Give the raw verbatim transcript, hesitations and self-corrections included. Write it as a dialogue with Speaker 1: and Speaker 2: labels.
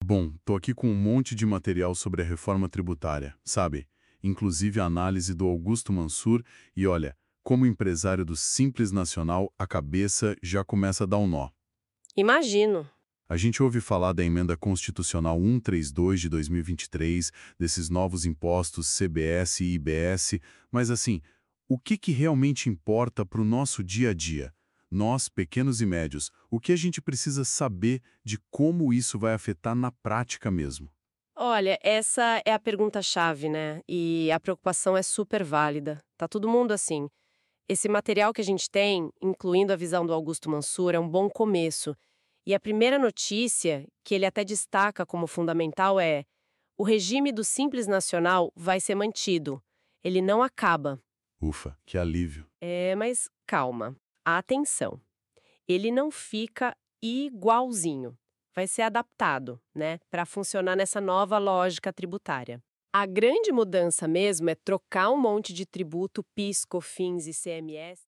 Speaker 1: Bom, tô aqui com um monte de material sobre a reforma tributária, sabe? Inclusive a análise do Augusto Mansur e olha, como empresário do Simples Nacional, a cabeça já começa a dar um nó.
Speaker 2: Imagino.
Speaker 1: A gente ouve falar da emenda constitucional cento e trinta e dois de dois mil e vinte e três, desses novos impostos C B S e I B S, mas assim, o que que realmente importa para o nosso dia a dia? Nós, pequenos e médios, o que a gente precisa saber de como isso vai afetar na prática mesmo?
Speaker 2: Olha, essa é a pergunta-chave, né? E a preocupação é super válida. Tá todo mundo assim. Esse material que a gente tem, incluindo a visão do Augusto Mansur, é um bom começo. E a primeira notícia, que ele até destaca como fundamental, é: o regime do Simples Nacional vai ser mantido. Ele não acaba.
Speaker 1: Ufa, que alívio.
Speaker 2: É, mas calma. Atenção. Ele não fica igualzinho. Vai ser adaptado, né, para funcionar nessa nova lógica tributária. A grande mudança mesmo é trocar um monte de tributo, PIS, COFINS e C M S